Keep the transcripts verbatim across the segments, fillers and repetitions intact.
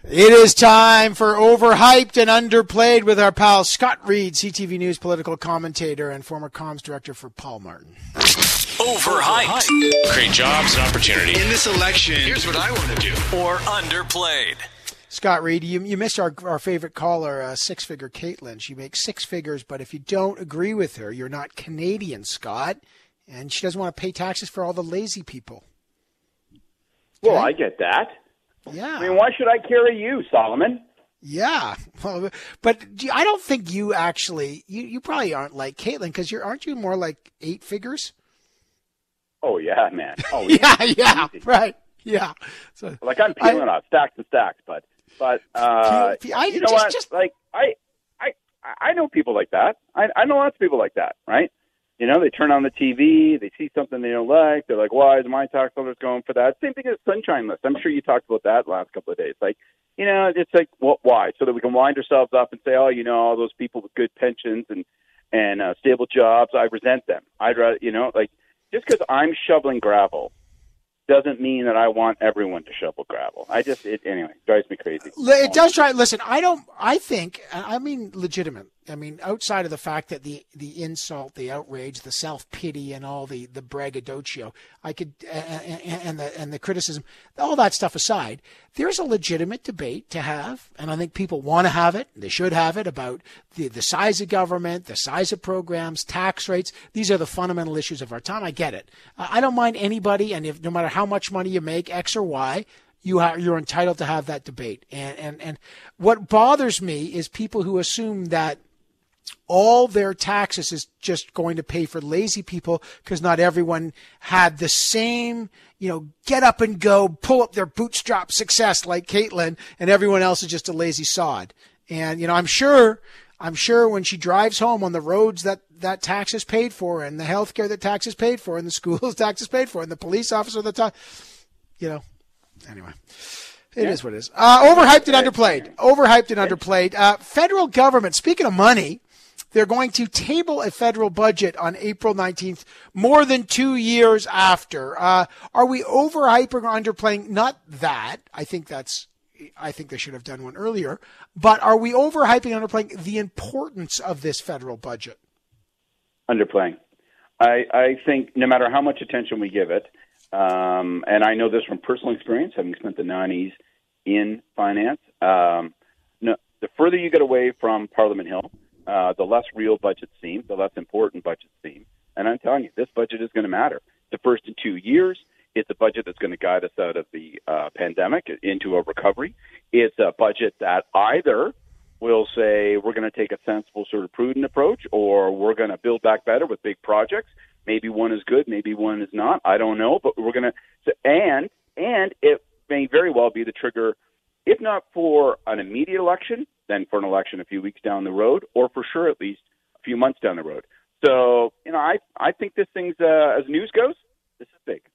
It is time for Overhyped and Underplayed with our pal Scott Reed, C T V News political commentator and former comms director for Paul Martin. Overhyped. Create jobs and opportunity. In this election, here's what I want to do. Or Underplayed. Scott Reed, you, you missed our our favorite caller, uh, six-figure Caitlin. She makes six figures, but if you don't agree with her, you're not Canadian, Scott. And she doesn't want to pay taxes for all the lazy people. Okay? Well, I get that. Yeah. I mean, why should I carry you, Solomon? Yeah. Well, but I don't think you actually, you, you probably aren't like Caitlin, because you're, aren't you more like eight figures? Oh, yeah, man. Oh, yeah, yeah, yeah. Right. Yeah. So, like I'm peeling I, off stacks and stacks, but, but, uh, I, you know just, what? Just, like, I, I, I know people like that. I, I know lots of people like that, right? You know, they turn on the T V, they see something they don't like, they're like, why is my tax dollars going for that? Same thing as Sunshine List. I'm sure you talked about that the last couple of days. Like, you know, it's like, well, why? So that we can wind ourselves up and say, oh, you know, all those people with good pensions and, and uh, stable jobs, I resent them. I'd rather, you know, like, just because I'm shoveling gravel doesn't mean that I want everyone to shovel gravel. I just, it, anyway, it drives me crazy. It does try. Listen, I don't, I think, I mean, legitimate. I mean, outside of the fact that the, the insult, the outrage, the self-pity, and all the, the braggadocio, I could, and, and the and the criticism, all that stuff aside, there's a legitimate debate to have, and I think people want to have it, they should have it, about the, the size of government, the size of programs, tax rates. These are the fundamental issues of our time. I get it. I don't mind anybody, and if no matter how much money you make, X or Y, You are, you're entitled to have that debate. And, and, and what bothers me is people who assume that all their taxes is just going to pay for lazy people because not everyone had the same, you know, get up and go, pull up their bootstrap success like Caitlin, and everyone else is just a lazy sod. And, you know, I'm sure, I'm sure when she drives home on the roads that that tax is paid for, and the health care that tax is paid for, and the schools tax is paid for, and the police officer that tax, you know, anyway. It yeah. is what it is. Uh, overhyped and underplayed. Overhyped and underplayed. Uh, federal government, speaking of money, they're going to table a federal budget on April nineteenth, more than two years after. Uh, are we overhyping or underplaying? Not that. I think that's, I think they should have done one earlier. But are we overhyping and underplaying the importance of this federal budget? Underplaying. I, I think no matter how much attention we give it, um, and I know this from personal experience, having spent the nineties in finance, um, no, the further you get away from Parliament Hill, Uh, the less real budgets seem, the less important budgets seem. And I'm telling you, this budget is going to matter. The first in two years, it's a budget that's going to guide us out of the uh, pandemic into a recovery. It's a budget that either will say we're going to take a sensible sort of prudent approach, or we're going to build back better with big projects. Maybe one is good, maybe one is not. I don't know, but we're going to, and, and it may very well be the trigger, if not for an immediate election, then for an election a few weeks down the road, or for sure at least a few months down the road. So, you know, I I think this thing's, uh, as news goes, this is big.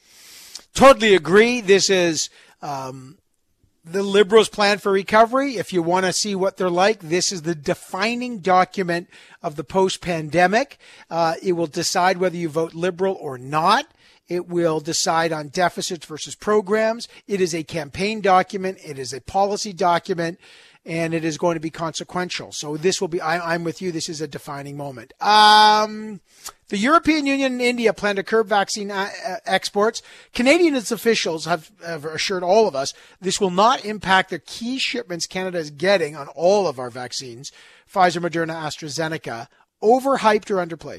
Totally agree. This is um, the Liberals' plan for recovery. If you want to see what they're like, this is the defining document of the post-pandemic. Uh, it will decide whether you vote Liberal or not. It will decide on deficits versus programs. It is a campaign document. It is a policy document. And it is going to be consequential. So this will be, I, I'm with you, this is a defining moment. Um, the European Union and India plan to curb vaccine uh, exports. Canadian officials have, have assured all of us this will not impact the key shipments Canada is getting on all of our vaccines, Pfizer, Moderna, AstraZeneca. Overhyped or underplayed?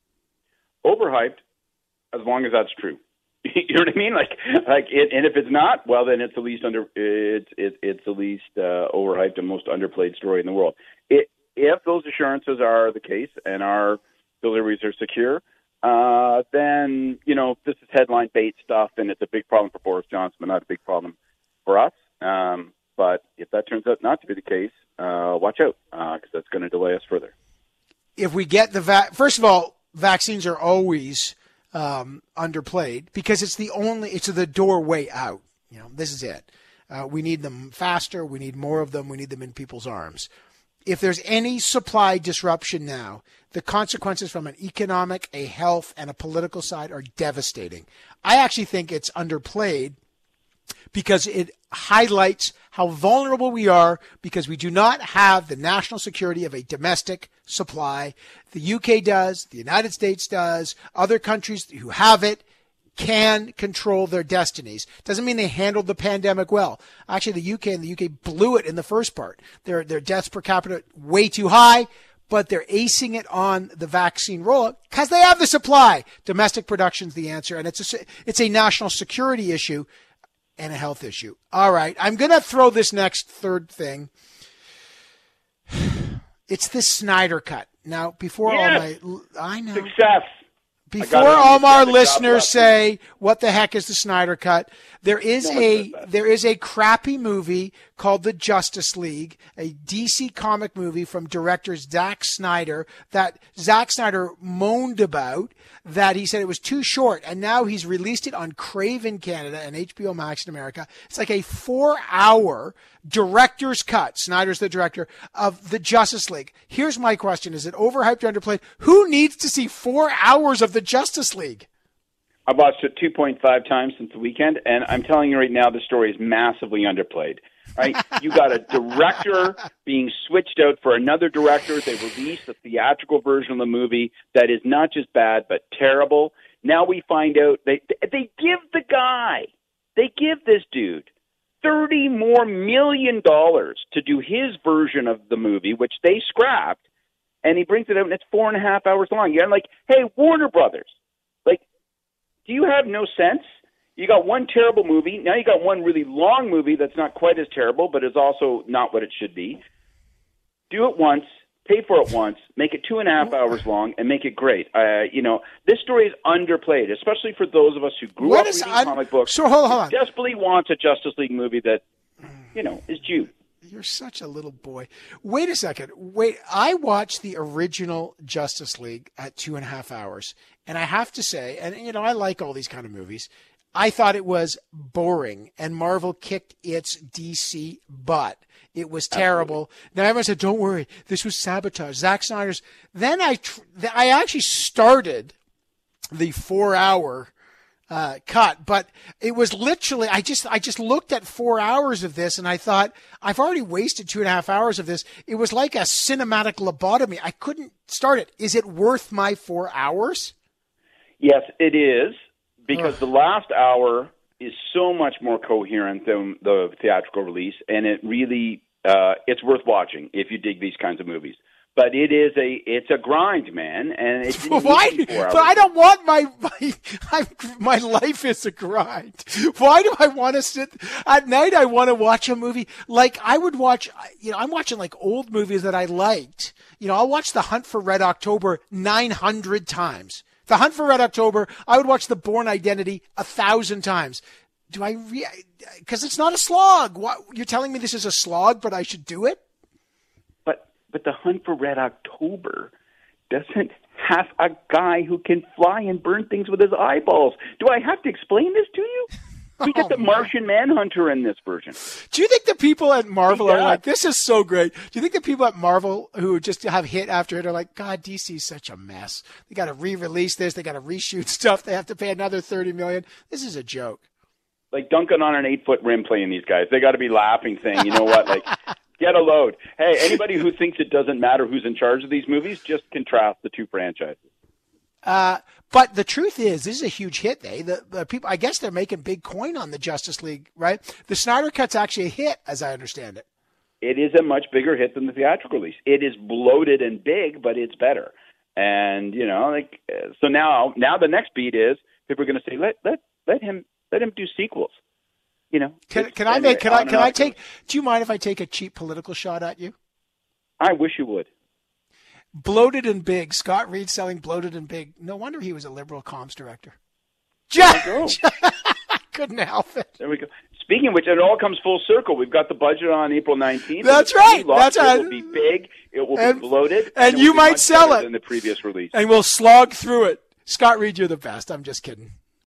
Overhyped, as long as that's true. You know what I mean? Like, like, it, and if it's not, well, then it's the least under, it's it, it's the least uh, overhyped and most underplayed story in the world. It, if those assurances are the case and our deliveries are secure, uh, then you know this is headline bait stuff, and it's a big problem for Boris Johnson, but not a big problem for us. Um, but if that turns out not to be the case, uh, watch out because uh, that's going to delay us further. If we get the va- first of all, vaccines are always Um, underplayed because it's the only, it's the doorway out. You know, this is it. Uh, we need them faster. We need more of them. We need them in people's arms. If there's any supply disruption now, the consequences from an economic, a health, and a political side are devastating. I actually think it's underplayed because it highlights how vulnerable we are because we do not have the national security of a domestic supply. The U K does, the United States does, other countries who have it can control their destinies. Doesn't mean they handled the pandemic well. Actually, the U K and the U K blew it in the first part. Their, their deaths per capita way too high, but they're acing it on the vaccine rollout because they have the supply. Domestic production's the answer, and it's a, it's a national security issue and a health issue. All right, I'm going to throw this next third thing. It's the Snyder Cut. Now, before yes. all my, I know. Success. Before all our listeners say, what the heck is the Snyder Cut? There is no a there is a crappy movie called The Justice League, a D C comic movie from director Zack Snyder that Zack Snyder moaned about, that he said it was too short, and now he's released it on Crave in Canada and H B O Max in America. It's like a four-hour director's cut. Snyder's the director of The Justice League. Here's my question. Is it overhyped or underplayed? Who needs to see four hours of The Justice League? I watched it two point five times since the weekend, and I'm telling you right now, the story is massively underplayed. Right? You got a director being switched out for another director. They released a theatrical version of the movie that is not just bad, but terrible. Now we find out they they give the guy, they give this dude thirty more million dollars to do his version of the movie, which they scrapped, and he brings it out, and it's four and a half hours long. You're like, hey, Warner Brothers, like, do you have no sense? You got one terrible movie. Now you got one really long movie that's not quite as terrible, but is also not what it should be. Do it once, pay for it once, make it two and a half hours long, and make it great. Uh, you know, this story is underplayed, especially for those of us who grew what up is, reading I'm, comic books. So hold on, hold on. Desperately wants a Justice League movie that, you know, is due. You're such a little boy. Wait a second. Wait, I watched the original Justice League at two and a half hours. And I have to say, and you know, I like all these kind of movies. I thought it was boring, and Marvel kicked its D C butt. It was terrible. Absolutely. Now everyone said, don't worry, this was sabotage. Zack Snyder's. Then I, tr- I actually started the four hour Uh, cut, but it was literally, I just, I just looked at four hours of this and I thought, I've already wasted two and a half hours of this. It was like a cinematic lobotomy. I couldn't start it. Is it worth my four hours? Yes, it is, because Ugh. the last hour is so much more coherent than the theatrical release, and it really, uh, it's worth watching if you dig these kinds of movies. But it is a it's a grind, man, and it's why? But I don't want my my I, my life is a grind. Why do I want to sit at night? I want to watch a movie like I would watch. You know, I'm watching like old movies that I liked. You know, I'll watch The Hunt for Red October nine hundred times. The Hunt for Red October. I would watch The Bourne Identity a thousand times. Do I? Re- because it's not a slog. What, you're telling me this is a slog, but I should do it? But The Hunt for Red October doesn't have a guy who can fly and burn things with his eyeballs. Do I have to explain this to you? We get oh, the Martian man. Manhunter in this version. Do you think the people at Marvel are like, this is so great? Do you think the people at Marvel who just have hit after hit are like, God, D C's such a mess. They got to re-release this. They got to reshoot stuff. They have to pay another thirty million dollars. This is a joke. Like dunking on an eight-foot rim playing these guys. They got to be laughing, saying, you know what, like, get a load. Hey, anybody who thinks it doesn't matter who's in charge of these movies, just contrast the two franchises. Uh, but the truth is, this is a huge hit. Eh? The, the people, I guess they're making big coin on the Justice League, right? The Snyder Cut's actually a hit, as I understand it. It is a much bigger hit than the theatrical release. It is bloated and big, but it's better. And you know, like so now, now the next beat is people are going to say, let let let him let him do sequels. You know, can can I make can I can I take? Do you mind if I take a cheap political shot at you? I wish you would. Bloated and big. Scott Reed selling bloated and big. No wonder he was a liberal comms director. Just couldn't help it. There we go. Speaking of which, it all comes full circle. We've got the budget on April nineteenth. That's right. That's right. It will be big. It will and, be bloated. And, and you might sell it in the previous release. And we'll slog through it. Scott Reed, you're the best. I'm just kidding.